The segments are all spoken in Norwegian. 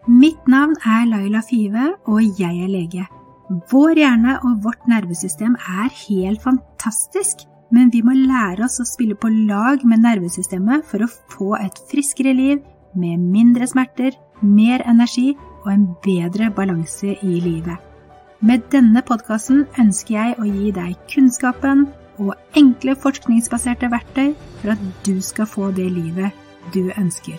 Mitt navn Laila Five, og jeg lege. Vår hjerne og vårt nervesystem helt fantastisk, men vi må lære oss å spille på lag med nervesystemet for å få et friskere liv, med mindre smerter, mer energi og en bedre balanse i livet. Med denne podcasten ønsker jeg å gi deg kunnskapen og enkle forskningsbaserte verktøy for at du skal få det livet du ønsker.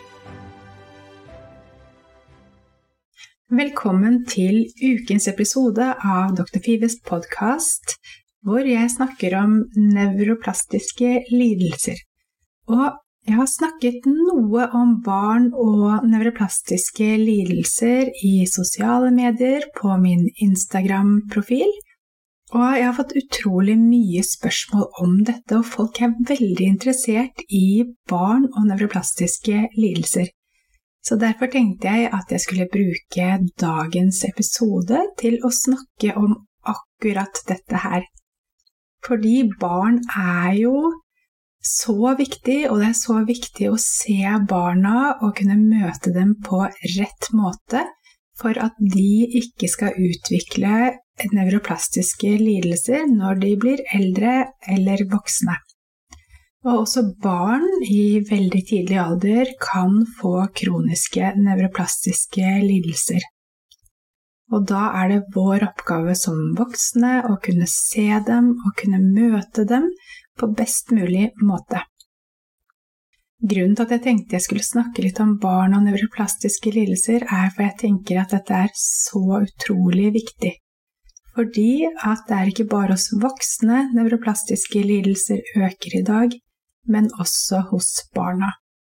Velkommen til ukens episode av Dr. Fives podcast, hvor jeg snakker om nevroplastiske lidelser. Og jeg har snakket noe om barn og nevroplastiske lidelser i sosiale medier på min Instagram-profil, og jeg har fått utrolig mye spørsmål om dette, og folk veldig interessert i barn og nevroplastiske lidelser. Så derfor tenkte jeg at jeg skulle bruke dagens episode til å snakke om akkurat dette her. Fordi barn jo så viktig, og det så viktig å se barna og kunne møte dem på rett måte for at de ikke skal utvikle nevroplastiske lidelser når de blir eldre eller voksne. Og også barn i veldig tidlig alder kan få kroniske nevroplastiske lidelser. Og da det vår oppgave som voksne å kunne se dem og kunne møte dem på best mulig måte. Grunnen til at jeg tenkte jeg skulle snakke litt om barn og nevroplastiske lidelser for jeg tenker at dette så utrolig viktig. Fordi at det ikke bare hos voksne nevroplastiske lidelser øker i dag, men også hos barna.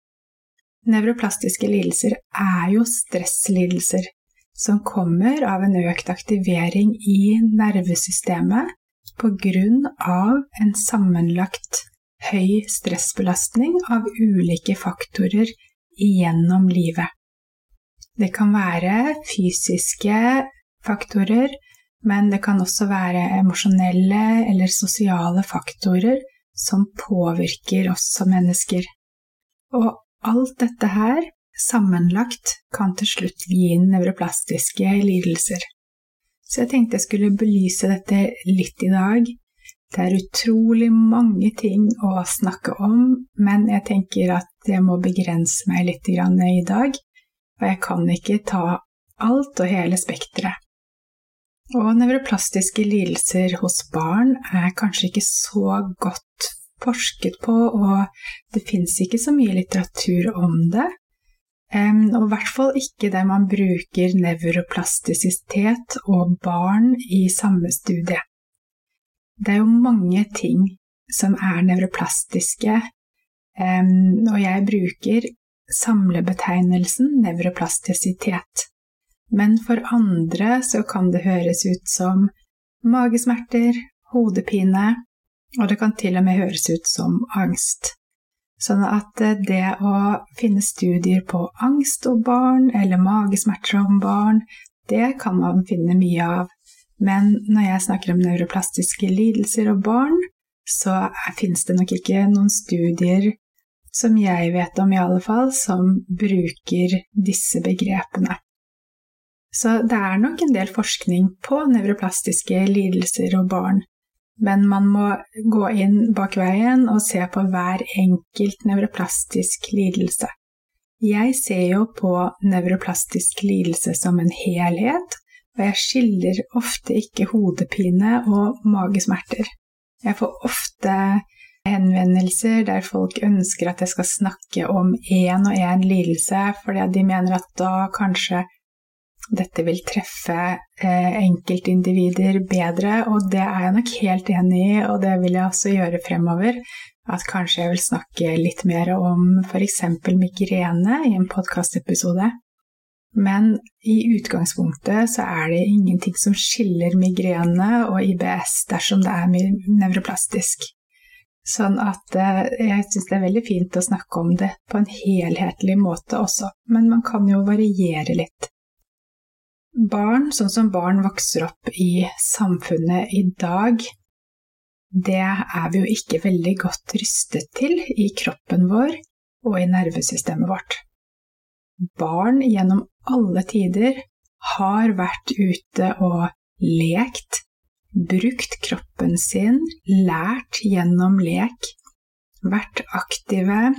Nevroplastiske lidelser jo stresslidelser som kommer av en økt aktivering i nervesystemet på grunn av en sammenlagt høy stressbelastning av ulike faktorer gjennom livet. Det kan være fysiske faktorer, men det kan også være emosjonelle eller sosiale faktorer som påvirker oss som mennesker. Og alt dette her sammenlagt kan til slutt gi nevroplastiske lidelser. Så jeg tenkte jeg skulle belyse dette litt i dag. Det utrolig mange ting å snakke om, men jeg tenker at jeg må begrense meg litt i dag, og jeg kan ikke ta alt og hele spektret. Og nevroplastiske lidelser hos barn kanskje ikke så godt forsket på, og det finnes ikke så mye litteratur om det. Og i hvert fall ikke der man bruker nevroplastisitet og barn i samme studie. Det jo mange ting som nevroplastiske, og jeg bruker samlebetegnelsen nevroplastisitet. Men for andre så kan det høres ut som magesmerter, hodepine, og det kan til og med høres ut som angst. Sånn at det å finne studier på angst og barn, eller magesmerter om barn, det kan man finne mye av. Men når jeg snakker om nevroplastiske lidelser og barn, så finnes det nok ikke noen studier som jeg vet om i alle fall, som bruker disse begrepene. Så det nok en del forskning på nevroplastiske lidelser og barn, men man må gå inn bak veien og se på hver enkelt nevroplastisk lidelse. Jeg ser jo på nevroplastisk lidelse som en helhet, og jeg skiller ofte ikke hodepine og magesmerter. Jeg får ofte henvendelser der folk ønsker at jeg skal snakke om en og en lidelse, fordi de mener at da kanskje dette vil treffe enkeltindivider bedre, og det jeg nok helt enig i, og det vil jeg også gjøre fremover, at kanskje jeg vil snakke litt mer om for eksempel migrene i en podcastepisode. Men i utgangspunktet så det ingenting som skiller migrene og IBS dersom det nevroplastisk. Sånn at jeg synes det veldig fint å snakke om det på en helhetlig måte også, men man kan jo variere litt. Barn, sånn som barn vokser opp i samfunnet i dag, det vi jo ikke veldig godt rystet til i kroppen vår og i nervesystemet vårt. Barn gjennom alle tider har vært ute og lekt, brukt kroppen sin, lært gjennom lek, vært aktive.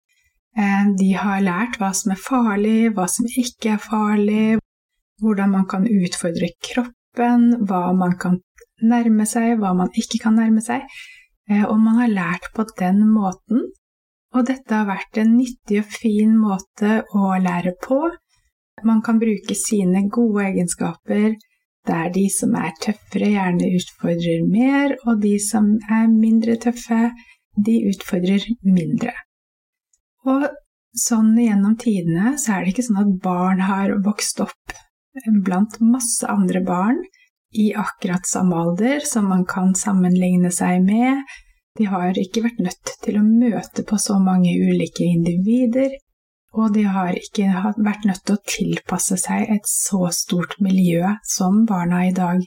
De har lært hva som farlig, hva som ikke farlig, hvordan man kan utfordre kroppen, hva man kan nærme seg, hva man ikke kan nærme seg. Og man har lært på den måten, og dette har vært en nyttig og fin måte å lære på. Man kan bruke sine gode egenskaper, der de som tøffere gjerne utfordrer mer, og de som mindre tøffe, de utfordrer mindre. Og sånn gjennom tidene så det ikke sånn at barn har vokst opp blant masse andre barn i akkurat samme alder som man kan sammenligne seg med. De har ikke vært nødt til å møte på så mange ulike individer, og de har ikke vært nødt til å tilpasse seg et så stort miljø som barna i dag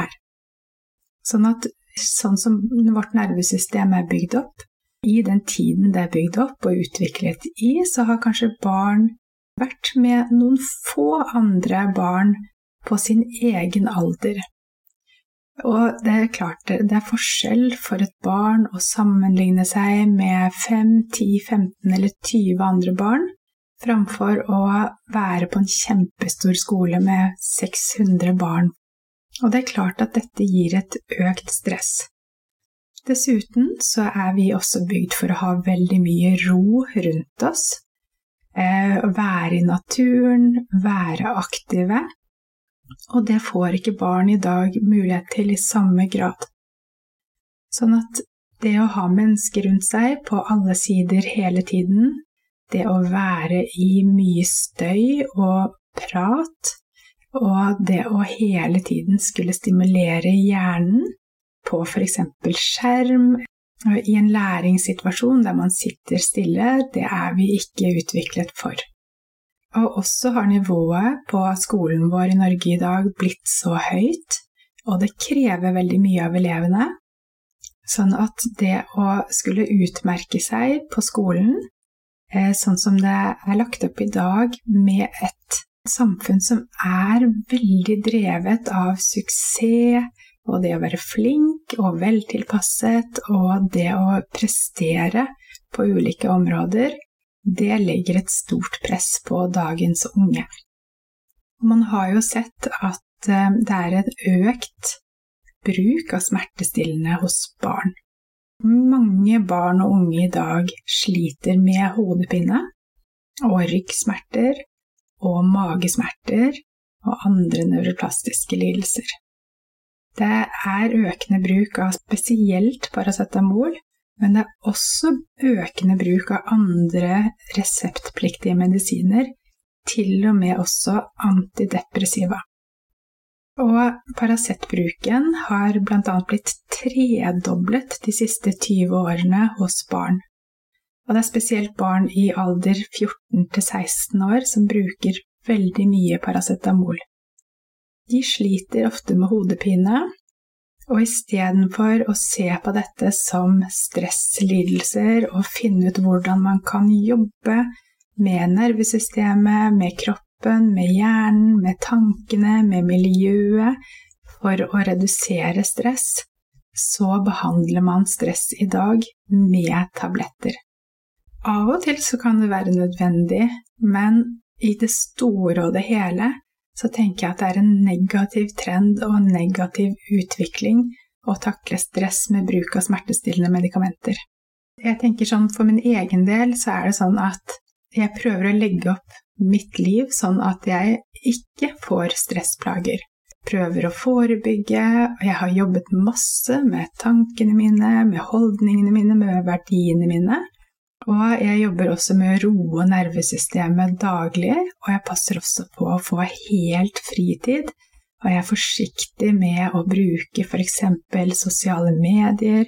Sånn som vårt nervesystem bygd opp, i den tiden det bygd opp og utviklet i, så har kanskje barn vært med noen få andre barn på sin egen alder. Og det klart, det forskjell for et barn å sammenligne seg med 5, 10, 15 eller 20 andre barn, framfor å være på en kjempestor skole med 600 barn. Og det klart at dette gir et økt stress. Dessuten så vi også bygd for å ha veldig mye ro rundt oss, være i naturen, være aktive, og det får ikke barn i dag mulighet til i samme grad. Sånn at det å ha mennesker rundt seg på alle sider hele tiden, det å være i mye støy og prat, og det å hele tiden skulle stimulere hjernen på for eksempel skjerm, i en læringssituasjon der man sitter stille, det vi ikke utviklet for. Og også har nivået på skolen vår i Norge i dag blitt så høyt, og det krever veldig mye av elevene, sånn at det å skulle utmerke seg på skolen, sånn som det lagt opp i dag med et samfunn som veldig drevet av suksess, og det å være flink og veltilpasset, og det å prestere på ulike områder, det legger et stort press på dagens unge. Man har jo sett at det en økt bruk av smertestillende hos barn. Mange barn og unge i dag sliter med hodepine, og ryggsmerter, og magesmerter, og andre neuroplastiske lidelser. Det økende bruk av spesielt paracetamol, men det også økende bruk av andre reseptpliktige medisiner, til og med også antidepressiva. Og Paracetbruken har blant annet blitt tredoblet de siste 20 årene hos barn. Og det spesielt barn i alder 14 til 16 år som bruker veldig mye paracetamol. De sliter ofte med hodepine, og i stedet for å se på dette som stresslidelser og finne ut hvordan man kan jobbe med nervesystemet, med kroppen, med hjernen, med tankene, med miljøet, for å redusere stress, så behandler man stress i dag med tabletter. Av og til så kan det være nødvendig, men i det store og det hele, så tenker jeg at det en negativ trend og en negativ utvikling å takle stress med bruk av smertestillende medikamenter. Jeg tenker sånn, for min egen del så det sånn at jeg prøver å legge opp mitt liv sånn at jeg ikke får stressplager. Prøver å forebygge, og jeg har jobbet masse med tankene mine, med holdningene mine, med verdiene mine. Og jeg jobber også med å roe nervesystemet daglig, og jeg passer også på å få helt fritid, og jeg forsiktig med å bruke for eksempel sosiale medier.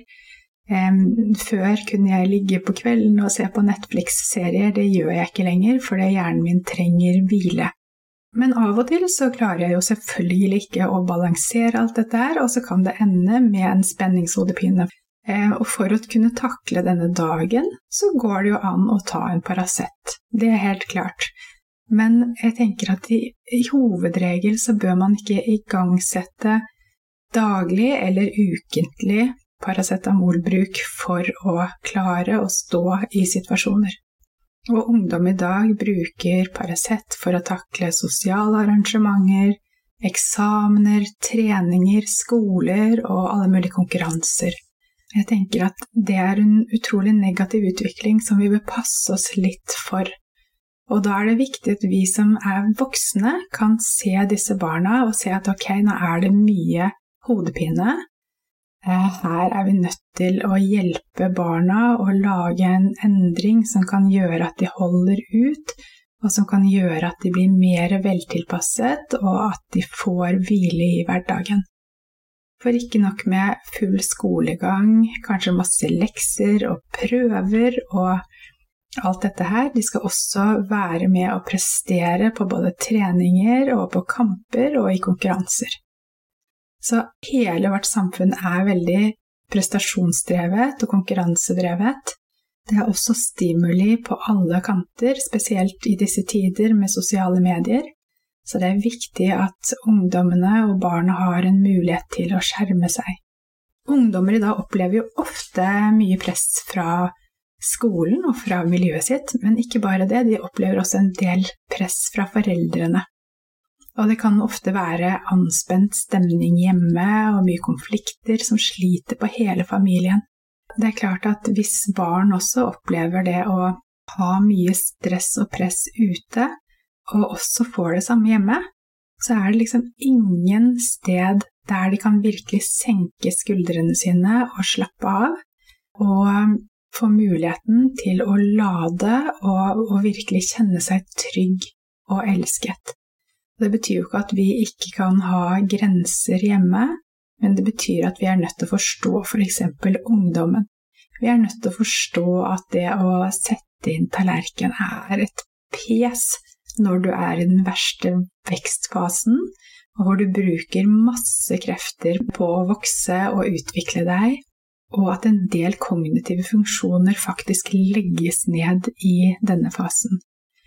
Før kunne jeg ligge på kvelden og se på Netflix-serier, det gjør jeg ikke lenger, fordi hjernen min trenger hvile. Men av og til så klarer jeg jo selvfølgelig ikke å balansere alt dette her, og så kan det ende med en spenningshodepine. Og for å kunne takle denne dagen, så går det jo an å ta en Paracet. Det helt klart. Men jeg tenker at i hovedregel så bør man ikke igangsette daglig eller ukentlig paracetamolbruk for å klare å stå i situasjoner. Og ungdom i dag bruker Paracet for å takle sosiale arrangementer, eksamener, treninger, skoler og alle mulige konkurranser. Jeg tenker at det en utrolig negativ utvikling som vi bør passe oss litt for. Og da det viktig at vi som voksne kan se disse barna og se at ok, nå det mye hodepine. Her vi nødt til å hjelpe barna og lage en endring som kan gjøre at de holder ut, og som kan gjøre at de blir mer veltilpasset, og at de får hvile i hverdagen. For ikke nok med full skolegang, kanskje masse lekser og prøver og alt dette her, de skal også være med å prestere på både treninger og på kamper og i konkurranser. Så hele vårt samfunn veldig prestasjonsdrevet og konkurransedrevet. Det også stimuli på alle kanter, spesielt i disse tider med sosiale medier. Så det viktig at ungdommene og barna har en mulighet til å skjerme seg. Ungdommer i dag opplever jo ofte mye press fra skolen og fra miljøet sitt, men ikke bare det, de opplever også en del press fra foreldrene. Og det kan ofte være anspent stemning hjemme og mye konflikter som sliter på hele familien. Det klart at hvis barn også opplever det å ha mye stress og press ute, og også får det samme hjemme, så det liksom ingen sted der de kan virkelig senke skuldrene sine og slappe av, og få muligheten til å lade og virkelig kjenne seg trygg og elsket. Det betyr jo ikke at vi ikke kan ha grenser hjemme, men det betyr at vi nødt til å forstå for eksempel ungdommen. Vi nødt til å forstå at det å sette inn tallerken et pes når du i den verste vekstfasen, og hvor du bruker masse krefter på å vokse og utvikle deg, og at en del kognitive funksjoner faktisk legges ned i denne fasen.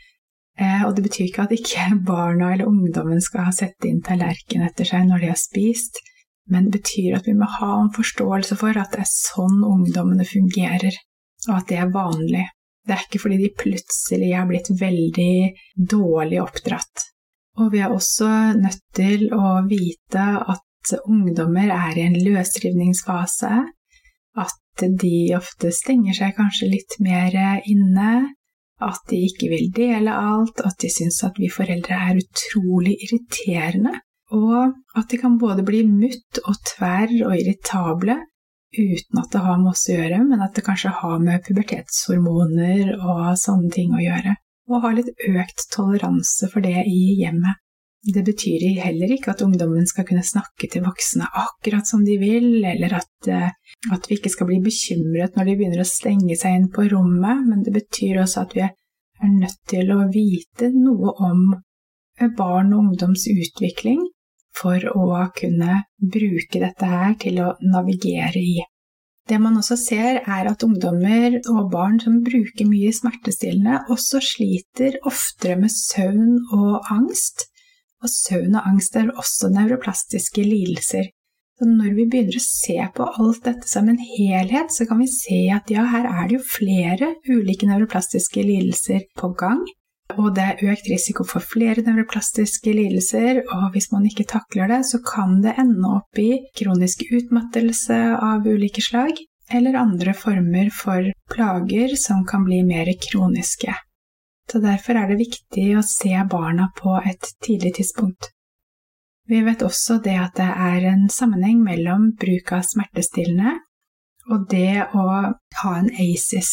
Og det betyr ikke at ikke barna eller ungdommen skal sette inn tallerken etter seg når de har spist, men det betyr at vi må ha en forståelse for at det sånn ungdommene fungerer, og at det vanlig. Det ikke fordi de plutselig har blitt veldig dårlig oppdratt. Og vi også nødt til å vite at ungdommer i en løsrivningsfase, at de ofte stenger seg kanskje litt mer inne, at de ikke vil dele alt, at de synes at vi foreldre utrolig irriterende, og at de kan både bli mutt og tverr og irritable, uten at det har med oss å gjøre, men at det kanskje har med pubertetshormoner og sånne ting å gjøre, og ha litt økt toleranse for det i hjemmet. Det betyr heller ikke at ungdommen skal kunne snakke til voksne akkurat som de vil, eller at vi ikke skal bli bekymret når de begynner å stenge seg inn på rommet, men det betyr også at vi nødt til å vite noe om barn og ungdoms utvikling for å kunne bruke dette her til å navigere i. Det man også ser at ungdommer og barn som bruker mye smertestillende også sliter oftere med søvn og angst, og søvn og angst også neuroplastiske lidelser. Så når vi begynner å se på alt dette som en helhet, så kan vi se at ja, her det jo flere ulike neuroplastiske lidelser på gang, og det økt risiko for flere neuroplastiske lidelser, og hvis man ikke takler det, så kan det ende opp i kronisk utmattelse av ulike slag, eller andre former for plager som kan bli mer kroniske. Så derfor det viktig å se barna på et tidlig tidspunkt. Vi vet også det at det en sammenheng mellom bruk av smertestillende og det å ha en ACEs.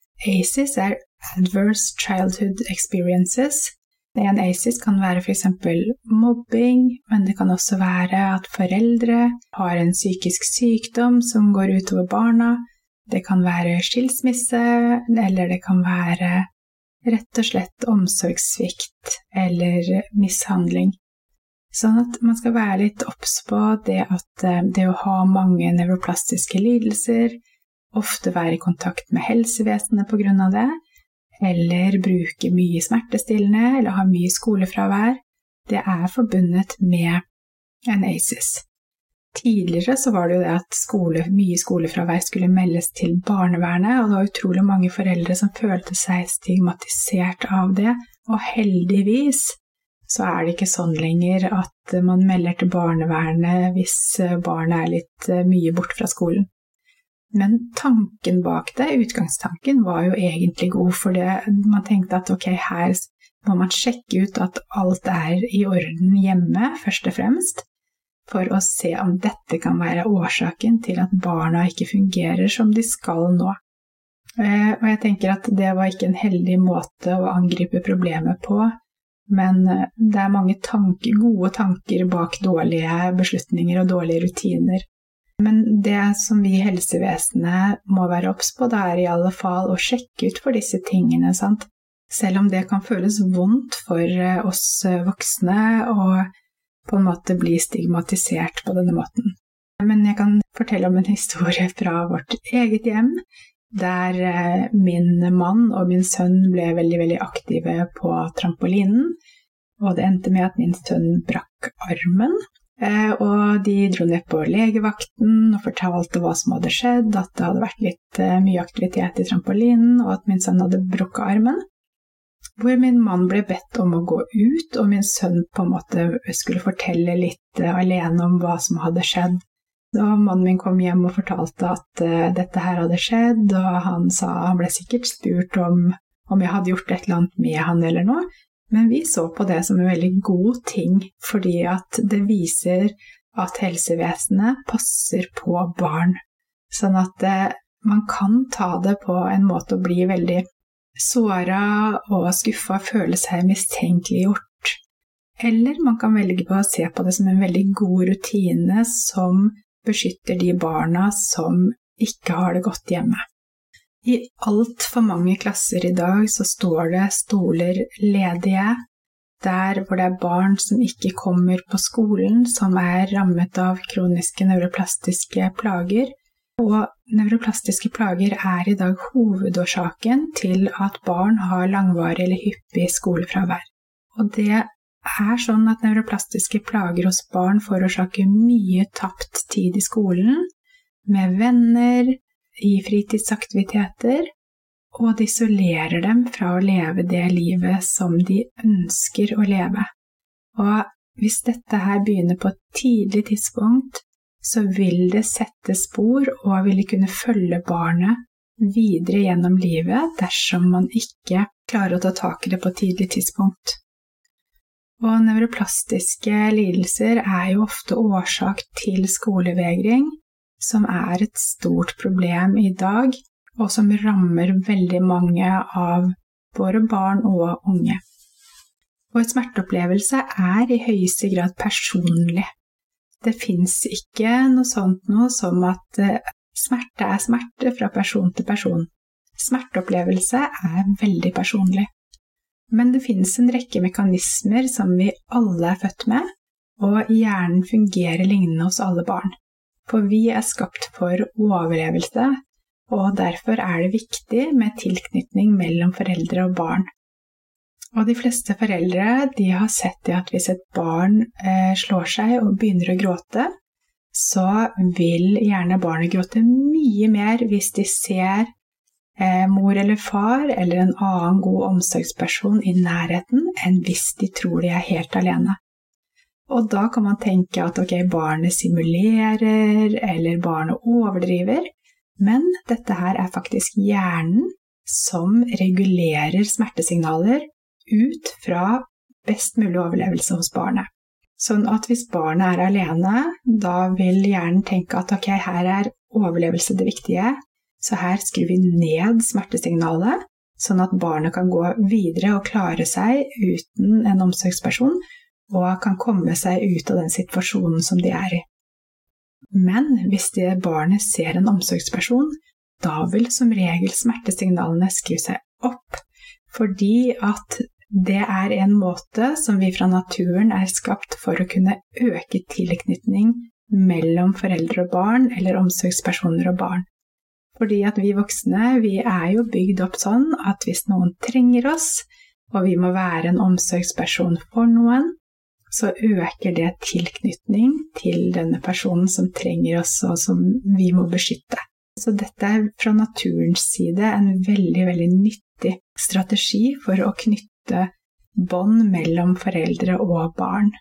ACEs Adverse Childhood Experiences. En ACEs kan være for eksempel mobbing, men det kan også være at foreldre har en psykisk sykdom som går utover barna. Det kan være skilsmisse, eller det kan være rett og slett omsorgssvikt eller mishandling. Sånn at man skal være litt obs på det at det å ha mange neuroplastiske lidelser, ofte være i kontakt med helsevesenet på grunn av det, eller bruker mye smertestillende, eller har mye skolefravær, det forbundet med en ASYS. Tidligere så var det jo det at mye skolefravær skulle meldes til barnevernet, og det var utrolig mange foreldre som følte seg stigmatisert av det, og heldigvis så det ikke sånn lenger at man melder til barnevernet hvis barnet litt mye bort fra skolen. Men tanken bak det, utgangstanken, var jo egentlig god, for man tenkte at ok, her må man sjekke ut at alt i orden hjemme, først og fremst, for å se om dette kan være årsaken til at barna ikke fungerer som de skal nå. Og jeg tenker at det var ikke en heldig måte å angripe problemet på, men det mange gode tanker bak dårlige beslutninger og dårlige rutiner. Men det som vi i helsevesenet må være obs på, det i alle fall å sjekke ut for disse tingene, sant? Selv om det kan føles vondt for oss voksne å på en måte bli stigmatisert på denne måten. Men jeg kan fortelle om en historie fra vårt eget hjem, der min mann og min sønn ble veldig, veldig aktive på trampolinen, og det endte med at min sønn brakk armen. Og de dro ned på legevakten og fortalte hva som hadde skjedd, at det hadde vært litt mye aktivitet i trampolinen, og at min sønn hadde brukket armen. Hvor min mann ble bedt om å gå ut, og min sønn på en måte skulle fortelle litt alene om hva som hadde skjedd. Da mannen min kom hjem og fortalte at dette her hadde skjedd, og han ble sikkert spurt om jeg hadde gjort et eller annet med han eller noe. Men vi så på det som en veldig god ting, fordi at det viser at helsevesenet passer på barn. Sånn at man kan ta det på en måte å bli veldig såret og skuffet og føle seg mistenkeliggjort. Eller man kan velge på å se på det som en veldig god rutine som beskytter de barna som ikke har det godt hjemme. I alt for mange klasser i dag så står det stoler ledige, der hvor det barn som ikke kommer på skolen, som rammet av kroniske nevroplastiske plager. Og nevroplastiske plager i dag hovedårsaken til at barn har langvarig eller hyppig skolefravær. Og det sånn at nevroplastiske plager hos barn forårsaker mye tapt tid i skolen, med venner, i fritidsaktiviteter, og det isolerer dem fra å leve det livet som de ønsker å leve. Og hvis dette her begynner på et tidlig tidspunkt, så vil det sette spor og vil kunne følge barnet videre gjennom livet dersom man ikke klarer å ta tak i det på et tidlig tidspunkt. Og nevroplastiske lidelser jo ofte årsak til skolevegring, som et stort problem i dag, og som rammer veldig mange av våre barn og unge. Og en smerteopplevelse i høyeste grad personlig. Det finnes ikke noe sånt som at smerte smerte fra person til person. Smerteopplevelse veldig personlig. Men det finnes en rekke mekanismer som vi alle født med, og hjernen fungerer lignende hos alle barn. For vi skapt for overlevelse, og derfor det viktig med tilknytning mellom foreldre og barn. Og de fleste foreldre de har sett at hvis et barn slår seg og begynner å gråte, så vil gjerne barnet gråte mye mer hvis de ser mor eller far eller en annen god omsorgsperson i nærheten enn hvis de tror de helt alene. Og da kan man tenke at ok, barnet simulerer, eller barnet overdriver, men dette her faktisk hjernen som regulerer smertesignaler ut fra best mulig overlevelse hos barnet. Sånn at hvis barnet alene, da vil hjernen tenke at ok, her overlevelse det viktige, så her skrur vi ned smertesignalet, sånn at barnet kan gå videre og klare seg uten en omsorgsperson, og kan komme seg ut av den situasjonen som de i. Men hvis det barnet ser en omsorgsperson, da vil som regel smertesignalene skru seg opp, fordi at det en måte som vi fra naturen skapt for å kunne øke tilknytning mellom foreldre og barn, eller omsorgspersoner og barn. Fordi at vi voksne, vi jo bygd opp sånn at hvis noen trenger oss, og vi må være en omsorgsperson for noen, så øker det tilknytning til denne personen som trenger oss og som vi må beskytte. Så dette fra naturens side en veldig, veldig nyttig strategi for å knytte bånd mellom foreldre og barn.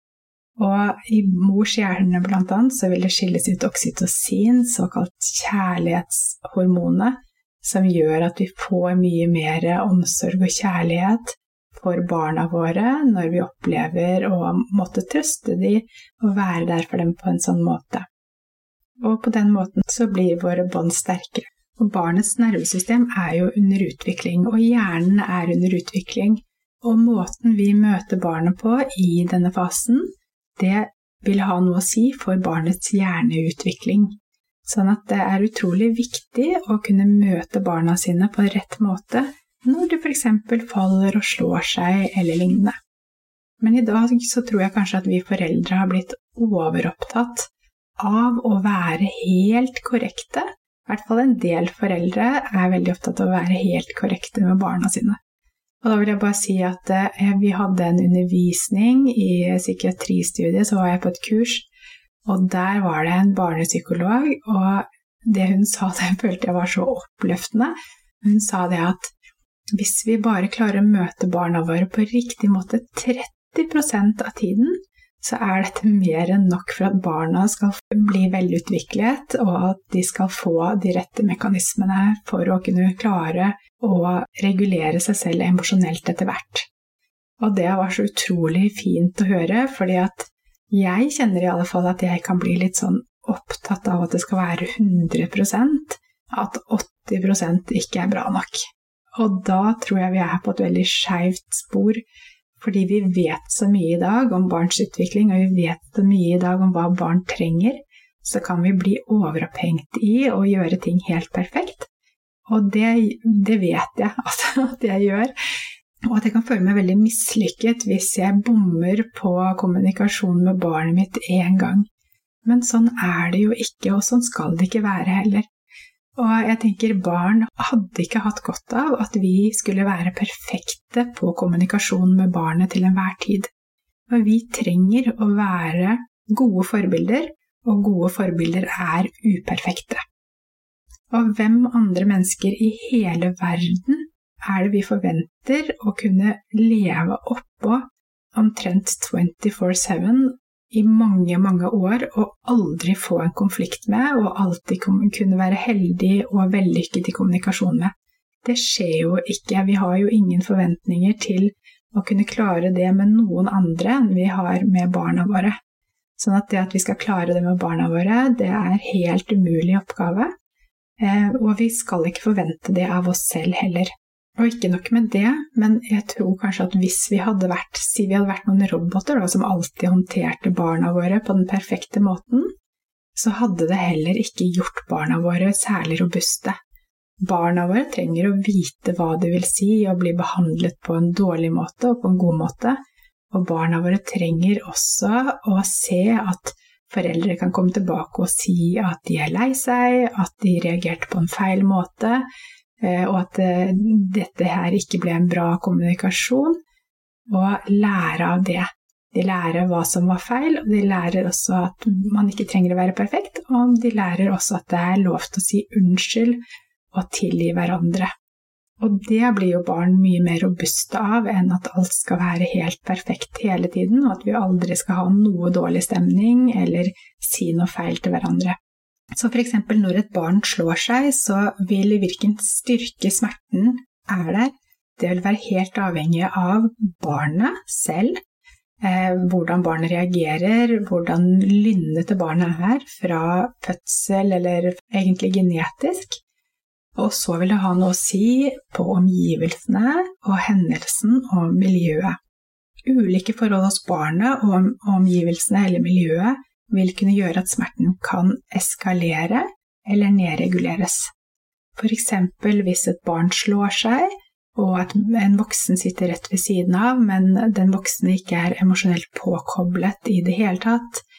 Og i mors hjerne blant annet så vil det skilles ut oksytocin, såkalt kjærlighetshormonet, som gjør at vi får mye mer omsorg og kjærlighet for barna våre når vi opplever å måtte trøste dem og være der for dem på en sånn måte. Og på den måten så blir våre bånd sterkere. Og barnets nervesystem jo under utvikling, og hjernen under utvikling. Og måten vi møter barnet på i denne fasen, det vil ha noe å si for barnets hjerneutvikling. Sånn at det utrolig viktig å kunne møte barna sine på rett måte når de for eksempel faller og slår seg eller lignende. Men i dag så tror jeg kanskje at vi foreldre har blitt overopptatt av å være helt korrekte. I hvert fall en del foreldre veldig opptatt av å være helt korrekte med barna sine. Og da vil jeg bare si at vi hadde en undervisning i psykiatristudiet, så var jeg på et kurs, og der var det en barnepsykolog, og det hun sa, det følte jeg var så oppløftende. Hun sa det at hvis vi bare klarer å møte barna våre på riktig måte 30% av tiden, så dette mer enn nok for at barna skal bli velutviklet, og at de skal få de rette mekanismene for å kunne klare å regulere seg selv emosjonelt etter hvert. Og det var så utrolig fint å høre, fordi at jeg kjenner i alle fall at jeg kan bli litt sånn opptatt av at det skal være 100%, at 80% ikke bra nok. Og da tror jeg vi på et veldig skjevt spor, fordi vi vet så mye i dag om barns utvikling, og vi vet så mye i dag om hva barn trenger, så kan vi bli overopphengt i å gjøre ting helt perfekt. Og det vet jeg at jeg gjør, og at jeg kan føle meg veldig mislykket hvis jeg bommer på kommunikasjon med barnet mitt en gang. Men sånn det jo ikke, og sånn skal det ikke være heller. Og jeg tenker barn hadde ikke hatt godt av at vi skulle være perfekte på kommunikasjon med barnet til enhver tid. Og vi trenger å være gode forbilder, og gode forbilder uperfekte. Og hvem andre mennesker i hele verden det vi forventer å kunne leve oppå omtrent 24/7 i mange, mange år, og aldri få en konflikt med, og alltid kunne være heldig og vellykket i kommunikasjon med? Det skjer jo ikke. Vi har jo ingen forventninger til å kunne klare det med noen andre enn vi har med barna våre. Sånn at det at vi skal klare det med barna våre, det helt umulig oppgave. Og vi skal ikke forvente det av oss selv heller. Og ikke nok med det, men jeg tror kanskje at hvis vi hadde vært noen roboter som alltid håndterte barna våre på den perfekte måten, så hadde det heller ikke gjort barna våre særlig robuste. Barna våre trenger å vite hva det vil si å bli behandlet på en dårlig måte og på en god måte, og barna våre trenger også å se at foreldre kan komme tilbake og si at de lei seg, at de reagerte på en feil måte, og at dette her ikke ble en bra kommunikasjon, og lære av det. De lærer hva som var feil, og de lærer også at man ikke trenger å være perfekt, og de lærer også at det lov til å si unnskyld og tilgi hverandre. Og det blir jo barn mye mer robuste av enn at alt skal være helt perfekt hele tiden, og at vi aldri skal ha noe dårlig stemning eller si noe feil til hverandre. Så for eksempel når et barn slår seg, så vil hvilken styrke smerten der. Det vil være helt avhengig av barnet selv, hvordan barnet reagerer, hvordan lynnet til barnet fra fødsel eller egentlig genetisk. Og så vil det ha noe å si på omgivelsene og hendelsen og miljøet. Ulike forhold hos barnet og omgivelsene eller miljøet vil kunne gjøre at smerten kan eskalere eller nedreguleres. For eksempel hvis et barn slår seg, og at en voksen sitter rett ved siden av, men den voksne ikke emosjonelt påkoblet i det hele tatt,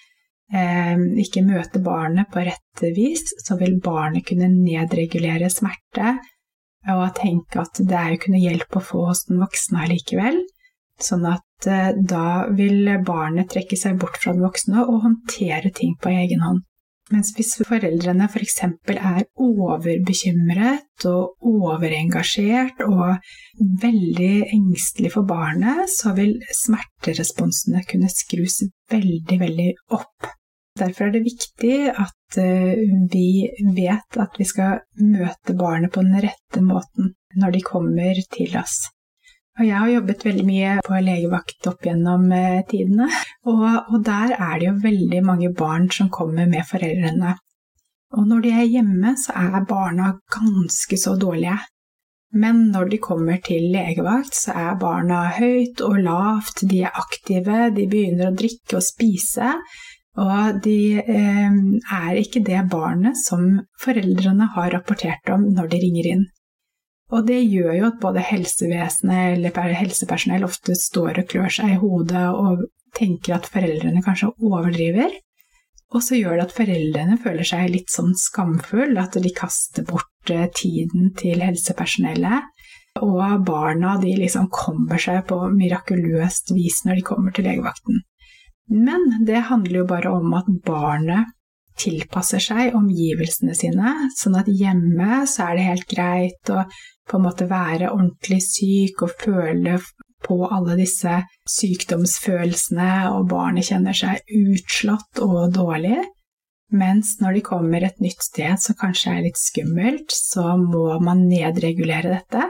ikke møter barnet på rett vis, så vil barnet kunne nedregulere smerte og tenke at det jo ikke noe hjelp å få hos den voksne likevel, sånn at da vil barnet trekke seg bort fra den voksne og håndtere ting på egen hånd. Mens hvis foreldrene for eksempel overbekymret og overengasjert og veldig engstelig for barnet, så vil smerteresponsene kunne skrus veldig, veldig opp. Derfor det viktig at vi vet at vi skal møte barnet på den rette måten når de kommer til oss. Og jeg har jobbet veldig mye på legevakt opp gjennom tidene, og der det jo veldig mange barn som kommer med foreldrene. Og når de hjemme, så barna ganske så dårlige. Men når de kommer til legevakt, så barna høyt og lavt, de aktive, de begynner å drikke og spise, og de ikke det barnet som foreldrene har rapportert om når de ringer inn. Og det gjør jo at både helsevesenet eller helsepersonell ofte står og klør seg i hodet og tenker at foreldrene kanskje overdriver. Og så gjør det at foreldrene føler seg litt sånn skamfull, at de kaster bort tiden til helsepersonellet. Og barna de liksom kommer seg på mirakuløst vis når de kommer til legevakten. Men det handler jo bare om at barnet tilpasser seg omgivelsene sine, sånn at hjemme så det helt greit å på en måte være ordentlig syk og føle på alle disse sykdomsfølelsene, og barnet kjenner seg utslått og dårlig. Mens når de kommer et nytt sted som kanskje litt skummelt, så må man nedregulere dette,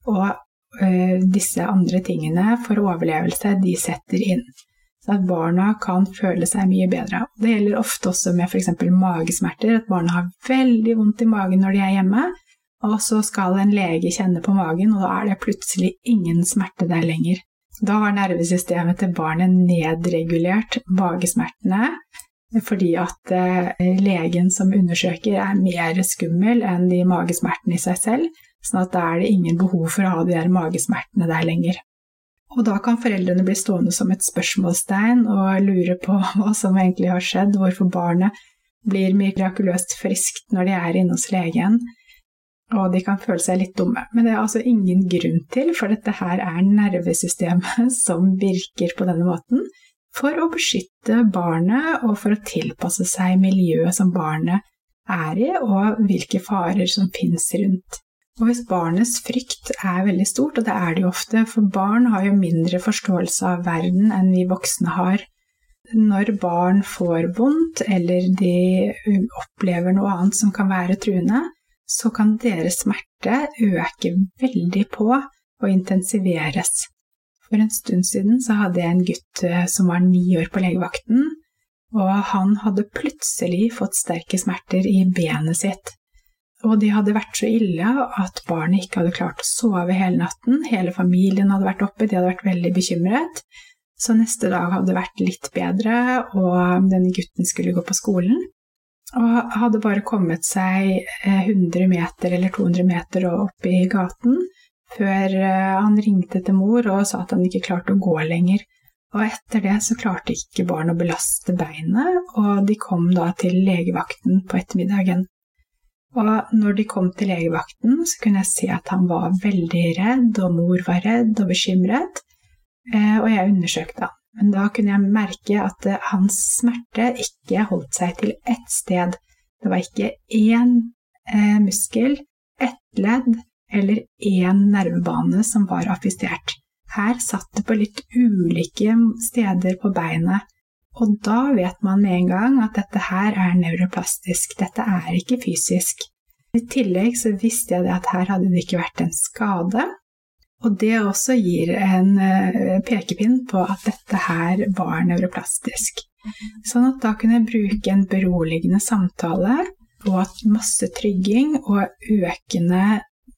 og disse andre tingene for overlevelse, de setter inn. Så at barna kan føle seg mye bedre. Det gjelder ofte også med for eksempel magesmerter, at barna har veldig vondt i magen når de hjemme, og så skal en lege kjenne på magen, og da det plutselig ingen smerte der lenger. Da har nervesystemet til barnet nedregulert magesmertene, fordi at legen som undersøker mer skummel enn de magesmertene i seg selv, sånn at da det ingen behov for å ha de der magesmertene der lenger. Og da kan foreldrene bli stående som et spørsmålstegn og lure på hva som egentlig har skjedd, hvorfor barnet blir mirakuløst friskt når de inne hos legen, og de kan føle seg litt dumme. Men det altså ingen grunn til, for dette her nervesystemet som virker på denne måten, for å beskytte barnet og for å tilpasse seg miljøet som barnet i, og hvilke farer som finnes rundt. Og hvis barnets frykt veldig stort, og det det jo ofte, for barn har jo mindre forståelse av verden enn vi voksne har. Når barn får vondt, eller de opplever noe annet som kan være truende, så kan deres smerte øke veldig på og intensiveres. For en stund siden så hadde jeg en gutt som var 9 år på legevakten, og han hadde plutselig fått sterke smerter i benet sitt. Og de hadde vært så ille at barnet ikke hadde klart å sove hele natten. Hele familien hadde vært oppe, de hadde vært veldig bekymret. Så neste dag hadde vært litt bedre, og denne gutten skulle gå på skolen. Og hadde bare kommet seg 100 meter eller 200 meter opp i gaten, før han ringte til mor og sa at han ikke klarte å gå lenger. Og etter det så klarte ikke barnet å belaste beinet, og de kom da til legevakten på ettermiddagen. Og når de kom til legevakten, så kunne jeg se at han var veldig redd, og mor var redd og bekymret, og jeg undersøkte han. Men da kunne jeg merke at hans smerte ikke holdt seg til ett sted. Det var ikke én muskel, ett ledd eller én nervebane som var affistert. Her satt det på litt ulike steder på beinet, og da vet man med en gang at dette her neuroplastisk, dette ikke fysisk. I tillegg så visste jeg at her hadde det ikke vært en skade, og det også gir en pekepinn på at dette her var neuroplastisk. Sånn at da kunne jeg bruke en beroligende samtale, og at masse trygging og økende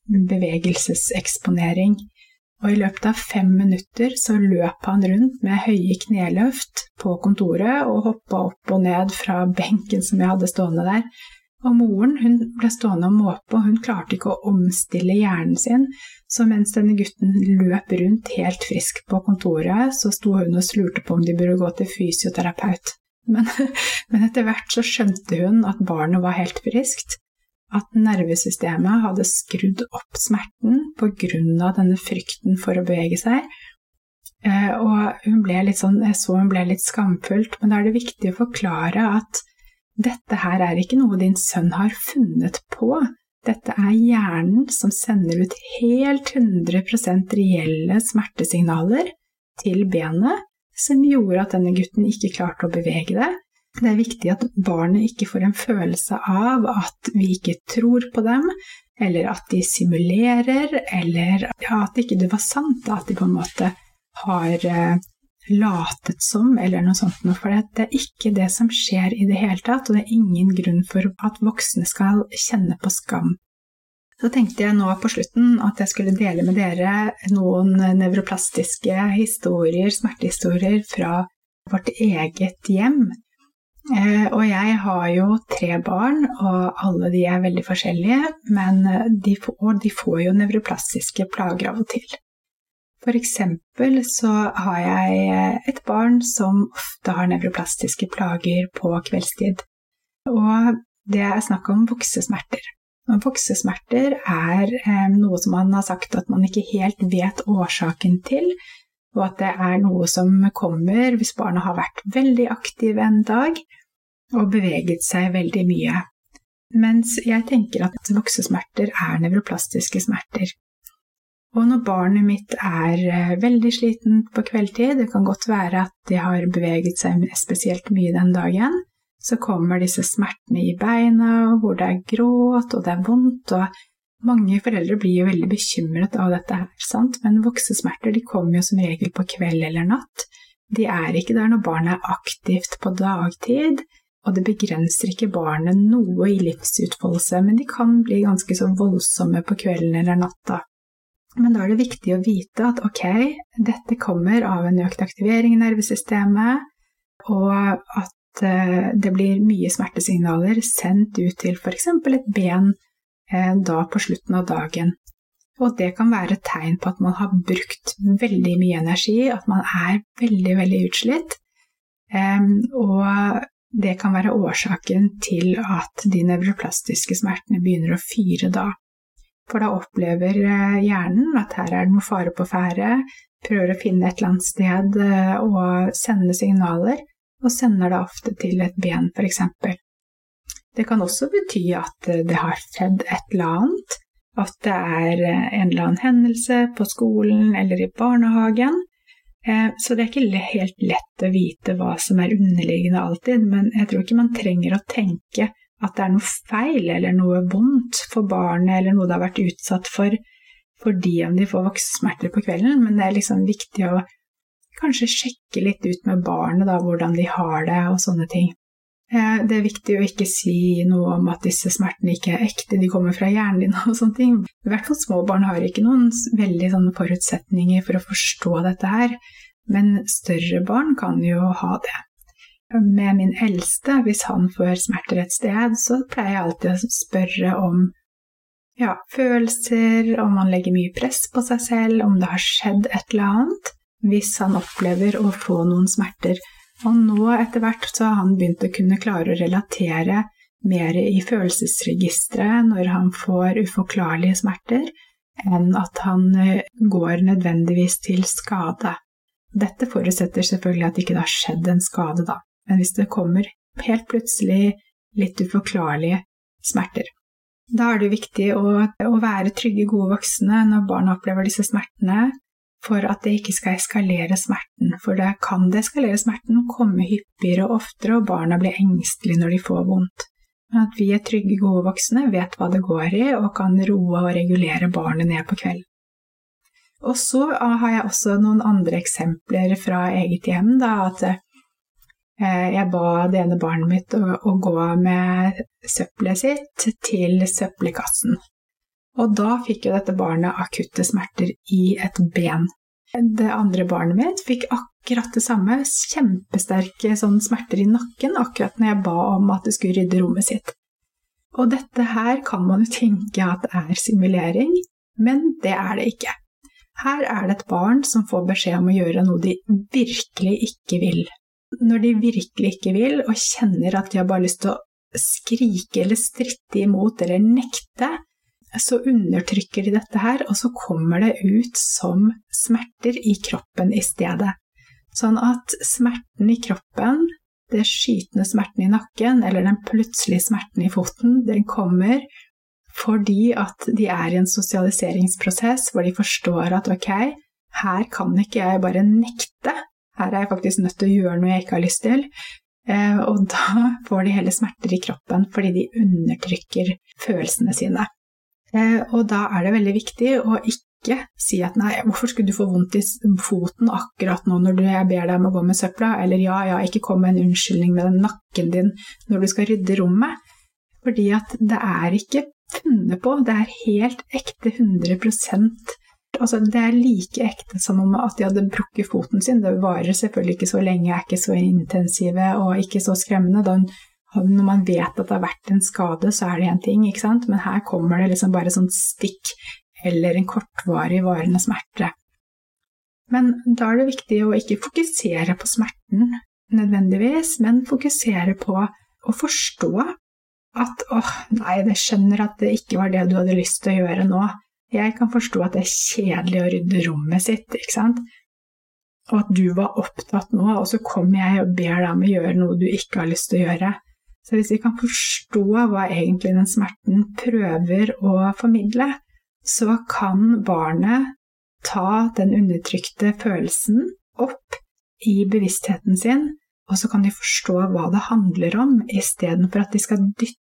bevegelseseksponering. Og i løpet av 5 minutter så løp han rundt med høye kneløft på kontoret og hoppet opp og ned fra benken som jeg hadde stående der. Og moren, hun ble stående og måpe, og hun klarte ikke å omstille hjernen sin, så mens denne gutten løp rundt helt frisk på kontoret, så sto hun og slurte på om de burde gå til fysioterapeut. Men etter hvert så skjønte hun at barnet var helt friskt, at nervesystemet hadde skrudd opp smerten på grunn av denne frykten for å bevege seg. Og hun ble litt skamfullt, men da er det viktig å forklare at dette her er ikke noe din sønn har funnet på. Dette er hjernen som sender ut helt 100% reelle smertesignaler til benet, som gjorde at denne gutten ikke klarte å bevege det. Det er viktig at barnet ikke får en følelse av at vi ikke tror på dem, eller at de simulerer, eller at ikke det var sant, at de på en måte har latet som, eller noe sånt, for det er ikke det som skjer i det hele tatt, og det er ingen grunn for at voksne skal kjenne på skam. Så tenkte jeg nå på slutten at jeg skulle dele med dere noen nevroplastiske historier, smertehistorier fra vårt eget hjem. Og jeg har jo 3 barn, og alle de er veldig forskjellige, men de får jo nevroplastiske plager av og til. For eksempel så har jeg et barn som ofte har nevroplastiske plager på kveldstid. Og det er snakk om voksesmerter. Og voksesmerter er noe som man har sagt at man ikke helt vet årsaken til, og at det er noe som kommer hvis barnet har vært veldig aktiv en dag og beveget seg veldig mye. Mens jeg tenker at voksesmerter er nevroplastiske smerter. Og når barnet mitt er veldig sliten på kveldtid, det kan godt være at de har beveget seg spesielt mye den dagen, så kommer disse smertene i beina, hvor det er gråt og det er vondt, og mange foreldre blir jo veldig bekymret av dette her, sant? Men voksesmerter de kommer jo som regel på kveld eller natt. De er ikke der når barnet er aktivt på dagtid, og det begrenser ikke barnet noe i livsutfoldelse, men de kan bli ganske så voldsomme på kvelden eller natta. Men da er det viktig å vite at ok, dette kommer av en økt aktivering i nervesystemet, og at det blir mye smertesignaler sendt ut til for eksempel et ben da på slutten av dagen. Og det kan være et tegn på at man har brukt veldig mye energi, at man er veldig, veldig utslitt, og det kan være årsaken til at de nevroplastiske smertene begynner å fyre da. For da opplever hjernen at her er det noe fare på ferde, prøver å finne et eller annet sted og sende signaler, og sender det ofte til et ben for eksempel. Det kan også bety at det har skjedd et eller annet, at det er en eller annen hendelse på skolen eller i barnehagen, så det er ikke helt lett å vite hva som er underliggende alltid, men jeg tror ikke man trenger å tenke at det er noe feil eller noe vondt for barnet eller noe det har vært utsatt for fordi om de får voksesmerter på kvelden, men det er liksom viktig å kanskje sjekke litt ut med barnet da, hvordan de har det og sånne ting. Det er viktig å ikke si noe om at disse smertene ikke er ekte, de kommer fra hjernen din og sånne ting. I hvert fall små barn har ikke noen veldig sånne forutsetninger for å forstå dette her, men større barn kan jo ha det. Med min eldste, hvis han får smerter et sted, så pleier jeg alltid å spørre om følelser, om han legger mye press på seg selv, om det har skjedd et eller annet, hvis han opplever å få noen smerter. Og nå etter hvert så har han begynt å kunne klare å relatere mer i følelsesregistret når han får uforklarlige smerter, enn at han går nødvendigvis til skade. Dette forutsetter selvfølgelig at ikke det har skjedd en skade da. Men hvis det kommer helt plutselig litt uforklarlige smerter. Da er det viktig å være trygge, gode voksne når barna opplever disse smertene, for at det ikke skal eskalere smerten. For det kan det eskalere smerten, komme hyppigere og oftere, og barna blir engstelige når de får vondt. Men at vi er trygge, gode voksne, vet hva det går i, og kan roe og regulere barnet ned på kvelden. Og så har jeg også noen andre eksempler fra eget hjem, da, at jeg ba det ene barnet mitt å gå med søppelet sitt til søppelkassen. Og da fikk jo dette barnet akutte smerter i et ben. Det andre barnet mitt fikk akkurat det samme, kjempesterke smerter i nakken, akkurat når jeg ba om at det skulle rydde rommet sitt. Og dette her kan man jo tenke at er simulering, men det er det ikke. Her er det et barn som får beskjed om å gjøre noe de virkelig ikke vil. når de virkelig ikke vil, og kjenner at de har bare lyst til å skrike eller stritte imot eller nekte, så undertrykker de dette her, og så kommer det ut som smerter i kroppen i stedet. Sånn at smerten i kroppen, det skytende smerten i nakken, eller den plutselige smerten i foten, den kommer fordi at de er i en sosialiseringsprosess hvor de forstår at ok, her kan ikke jeg bare nekte, her er jeg faktisk nødt til å gjøre noe jeg ikke har lyst til, og da får de hele smerter i kroppen fordi de undertrykker følelsene sine. Og da er det veldig viktig å ikke si at nei, hvorfor skulle du få vondt i foten akkurat nå når jeg ber deg om å gå med søpla, eller ja, ikke kom med en unnskyldning med den nakken din når du skal rydde rommet, fordi at det er ikke funnet på, det er helt ekte 100%, altså det er like ekte som om at de hadde brukket foten sin, det varer selvfølgelig ikke så lenge, er ikke så intensive og ikke så skremmende, når man vet at det har vært en skade så er det en ting, ikke sant? Men her kommer det liksom bare sånn stikk eller en kortvarig varende smerte. Men da er det viktig å ikke fokusere på smerten nødvendigvis, men fokusere på å forstå at, nei, jeg skjønner at det ikke var det du hadde lyst til å gjøre nå. Jeg kan forstå at det er kjedelig å rydde rommet sitt, ikke sant? Og at du var opptatt nå, og så kommer jeg og ber deg om å gjøre noe du ikke har lyst til å gjøre. Så hvis vi kan forstå hva egentlig den smerten prøver å formidle, så kan barnet ta den undertrykte følelsen opp i bevisstheten sin, og så kan de forstå hva det handler om, i stedet for at de skal dytte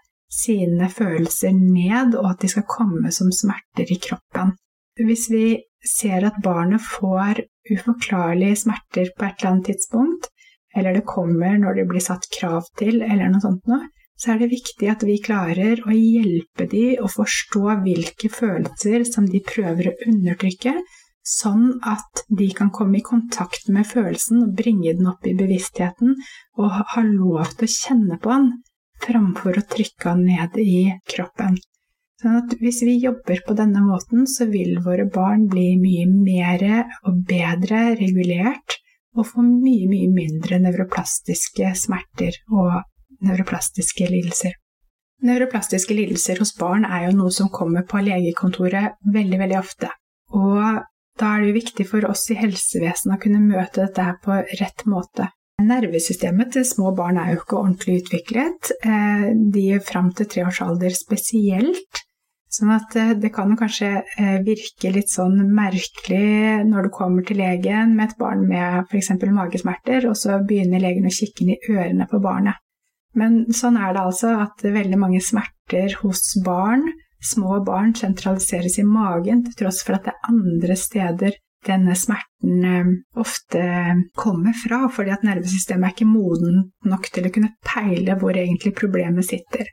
sine følelser ned, og at de skal komme som smerter i kroppen. Hvis vi ser at barnet får uforklarlige smerter på et eller annet tidspunkt, eller det kommer når det blir satt krav til, eller noe sånt noe, så er det viktig at vi klarer å hjelpe de å forstå hvilke følelser som de prøver å undertrykke, sånn at de kan komme i kontakt med følelsen og bringe den opp i bevisstheten og ha lov til å kjenne på den, framfor å trykke den ned i kroppen. Sånn at hvis vi jobber på denne måten, så vil våre barn bli mye mer og bedre regulert, og få mye mindre nevroplastiske smerter og nevroplastiske lidelser. Nevroplastiske lidelser hos barn er jo noe som kommer på legekontoret veldig, veldig ofte. Og da er det jo viktig for oss i helsevesenet å kunne møte dette her på rett måte. Nervesystemet til små barn er jo ikke ordentlig utviklet. De er frem til 3 års alder spesielt. Sånn at det kan jo kanskje virke litt sånn merkelig når du kommer til legen med et barn med for eksempel magesmerter, og så begynner legen å kikke inn i ørene på barnet. Men sånn er det altså at veldig mange smerter hos barn, små barn, sentraliseres i magen, til tross for at det er andre steder denne smerten ofte kommer fra, fordi at nervesystemet er ikke moden nok til å kunne peile hvor egentlig problemet sitter.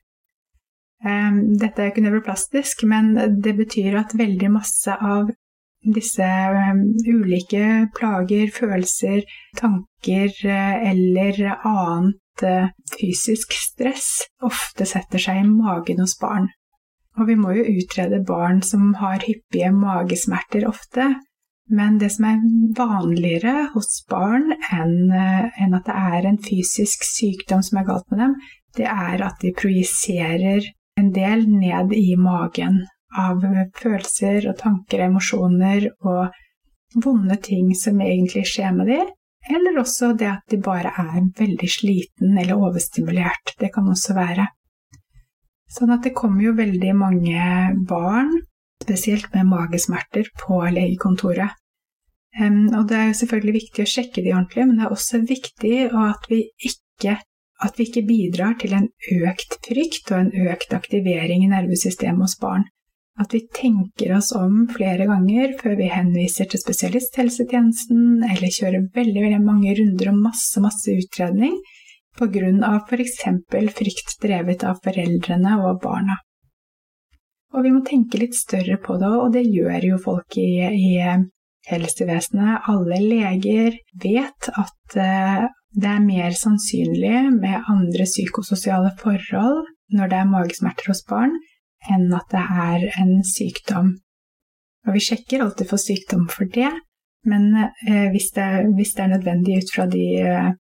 Dette er ikke nevroplastisk, men det betyr at veldig masse av disse ulike plager, følelser, tanker eller annet fysisk stress ofte setter seg i magen hos barn. Og vi må jo utrede barn som har hyppige magesmerter ofte, men det som er vanligere hos barn enn at det er en fysisk sykdom som er galt med dem, det er at de projiserer en del ned i magen av følelser og tanker, emosjoner og vonde ting som egentlig skjer med dem, eller også det at de bare er veldig sliten eller overstimulert. Det kan også være. Sånn at det kommer jo veldig mange barn, spesielt med magesmerter, på legekontoret. Og det er jo selvfølgelig viktig å sjekke de ordentlig, men det er også viktig at vi ikke bidrar til en økt frykt og en økt aktivering i nervesystemet hos barn. At vi tenker oss om flere ganger før vi henviser til spesialisthelsetjenesten, eller kjører veldig, veldig mange runder og masse utredning, på grunn av for eksempel frykt drevet av foreldrene og barna. Og vi må tenke litt større på det, og det gjør jo folk i helsevesenet. Alle leger vet at det er mer sannsynlig med andre psykososiale forhold når det er magesmerter hos barn, enn at det er en sykdom. Og vi sjekker alltid for sykdom for det, men hvis det er nødvendig ut fra de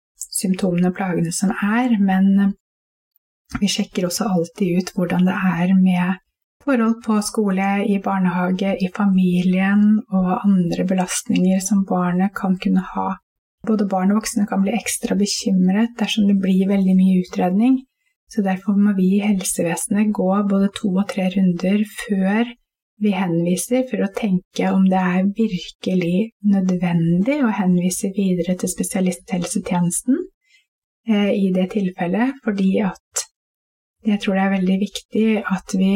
symptomene og plagene som men vi sjekker også alltid ut hvordan det med forhold på skole, i barnehage, i familien og andre belastninger som barnet kan kunne ha. Både barn og voksne kan bli ekstra bekymret dersom det blir veldig mye utredning, så derfor må vi i helsevesenet gå både 2 og 3 runder før vi henviser for å tenke om det virkelig nødvendig å henvise videre til spesialisthelsetjenesten i det tilfellet, fordi at jeg tror det veldig viktig at vi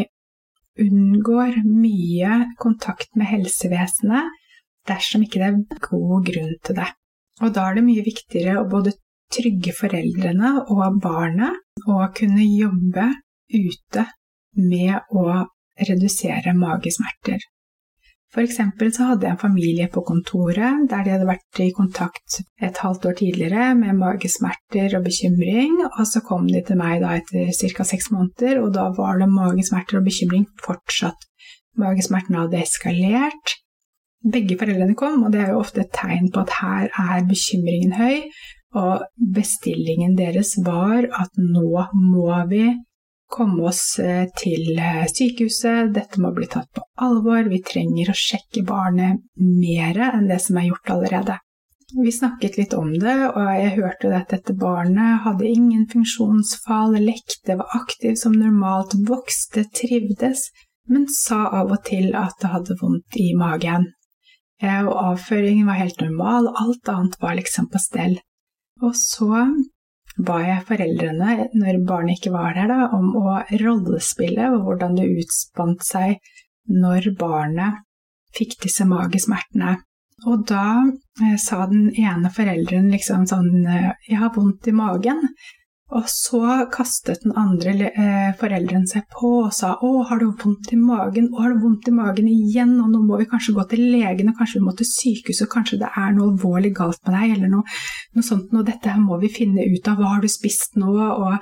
unngår mye kontakt med helsevesenet dersom ikke det god grunn til det. Og da det mye viktigere å både trygge foreldrene og barnet og kunne jobbe ute med å redusere magesmerter. For eksempel så hadde jeg en familie på kontoret der de hadde vært i kontakt et halvt år tidligere med magesmerter og bekymring, og så kom de til meg da etter ca. 6 måneder, og da var det magesmerter og bekymring fortsatt. Magesmertene hadde eskalert. Begge foreldrene kom, og det jo ofte et tegn på at her bekymringen høy, og bestillingen deres var at nå må vi komme oss til sykehuset, dette må bli tatt på alvor, vi trenger å sjekke barnet mer enn det som gjort allerede. Vi snakket litt om det, og jeg hørte at dette barnet hadde ingen funksjonsfall, lekte, var aktiv som normalt, vokste, trivdes, men sa av og til at det hadde vondt i magen. Og avføringen var helt normal, alt annet var liksom på stell. Og så ba jeg foreldrene, når barnet ikke var der da, om å rollespille og hvordan det utspant seg når barnet fikk disse magesmertene. Og da sa den ene foreldren liksom sånn, jeg har vondt i magen. Og så kastet den andre foreldren seg på og sa, har du vondt i magen? Har du vondt i magen igjen? Og nå må vi kanskje gå til legen, og kanskje vi må til sykehus, og kanskje det noe alvorlig galt med deg, eller noe sånt. Og dette her må vi finne ut av. Hva har du spist nå? Og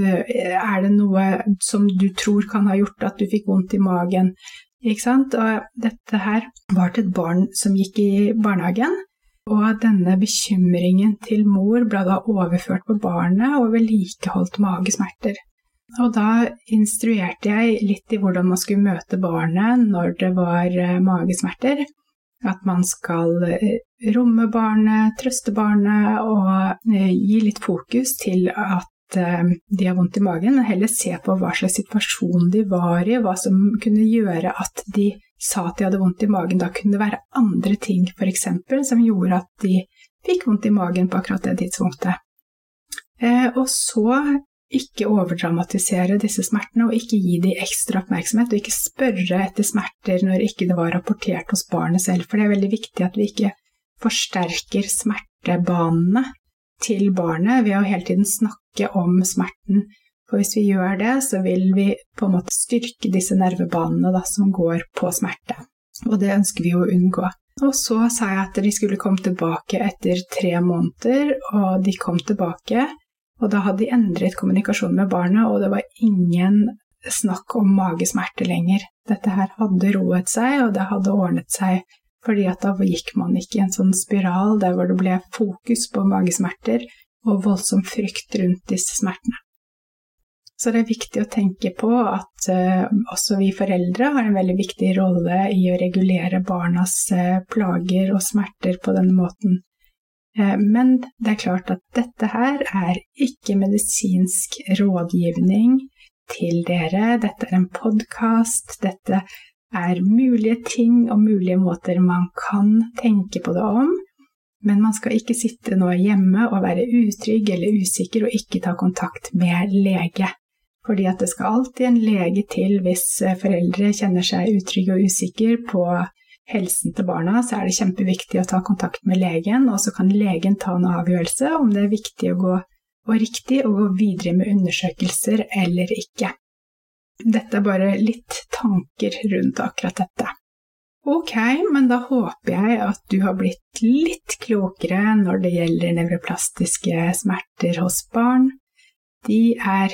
det noe som du tror kan ha gjort at du fikk vondt i magen? Ikke sant? Og dette her var til et barn som gikk i barnehagen. Og denne bekymringen til mor ble da overført på barnet og vedlikeholdt magesmerter. Og da instruerte jeg litt i hvordan man skulle møte barnet når det var magesmerter. At man skal romme barnet, trøste barnet og gi litt fokus til at de har vondt i magen, men heller se på hva slags situasjon de var i, hva som kunne gjøre at de sa at de hadde vondt i magen. Da kunne det være andre ting, for eksempel, som gjorde at de fikk vondt i magen på akkurat det tidspunktet. Og så ikke overdramatisere disse smertene, og ikke gi de ekstra oppmerksomhet, og ikke spørre etter smerter når ikke det var rapportert hos barnet selv, for det veldig viktig at vi ikke forsterker smertebanene til barnet ved å hele tiden snakke om smerten. For hvis vi gjør det, så vil vi på en måte styrke disse nervebanene da, som går på smerte. Og det ønsker vi å unngå. Og så sa jeg at de skulle komme tilbake etter 3 måneder, og de kom tilbake. Og da hadde de endret kommunikasjon med barnet, og det var ingen snakk om magesmerte lenger. Dette her hadde roet seg, og det hadde ordnet seg, fordi at da gikk man ikke i en sånn spiral der hvor det ble fokus på magesmerter og voldsom frykt rundt disse smertene. Så det viktig å tenke på at også vi foreldre har en veldig viktig rolle i å regulere barnas plager og smerter på denne måten. Men det klart at dette her ikke medisinsk rådgivning til dere. Dette en podcast, dette mulige ting og mulige måter man kan tenke på det om, men man skal ikke sitte nå hjemme og være utrygg eller usikker og ikke ta kontakt med lege. Fordi at det skal alltid en lege til hvis foreldre kjenner seg utrygge og usikre på helsen til barna, så det kjempeviktig å ta kontakt med legen, og så kan legen ta en avgjørelse om det viktig å gå og riktig å gå videre med undersøkelser eller ikke. Dette bare litt tanker rundt akkurat dette. Ok, men da håper jeg at du har blitt litt klokere når det gjelder nevroplastiske smerter hos barn. De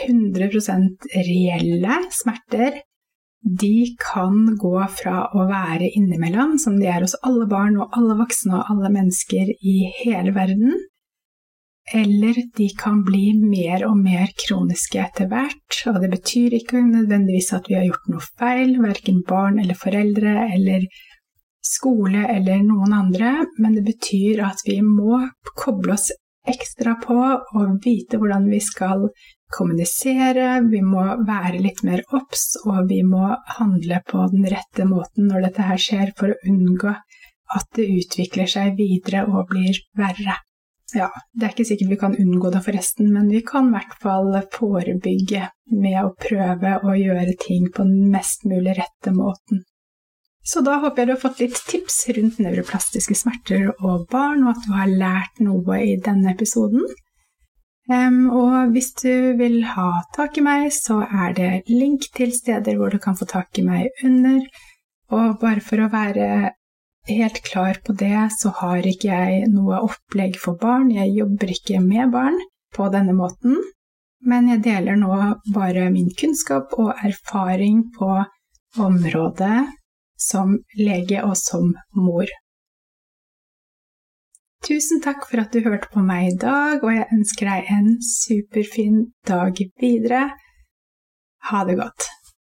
100% reelle smerter. De kan gå fra å være innimellom, som de hos alle barn og alle voksne og alle mennesker i hele verden, eller de kan bli mer og mer kroniske etter hvert, og det betyr ikke nødvendigvis at vi har gjort noe feil, hverken barn eller foreldre, eller skole eller noen andre, men det betyr at vi må koble oss ekstra på og vite hvordan vi skal kommunisere, vi må være litt mer obs, og vi må handle på den rette måten når dette her skjer, for å unngå at det utvikler seg videre og blir verre. Ja, det ikke sikkert vi kan unngå det forresten, men vi kan I hvert fall forebygge med å prøve å gjøre ting på den mest mulig rette måten. Så da håper jeg du har fått litt tips rundt nevroplastiske smerter og barn, og at du har lært noe I denne episoden. Og hvis du vil ha tak I meg, så det link til steder hvor du kan få tak I meg under, og bare for å være helt klar på det, så har ikke jeg noe opplegg for barn. Jeg jobber ikke med barn på denne måten, men jeg deler nå bare min kunnskap og erfaring på området som lege og som mor. Tusen takk for at du hørte på meg I dag, og jeg ønsker deg en superfin dag videre. Ha det godt!